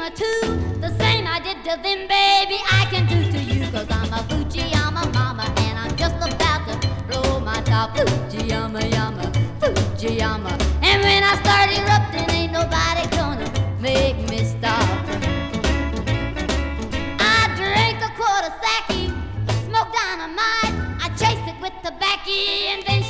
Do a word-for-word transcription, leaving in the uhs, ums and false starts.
or two. The same I did to them, baby, I can do to you. Cause I'm a Fujiyama mama and I'm just about to blow my top. Fujiyama, yama, Fujiyama. And when I start erupting, ain't nobody gonna make me stop. I drink a quart of sake, smoke dynamite, I chase it with tobacco, and then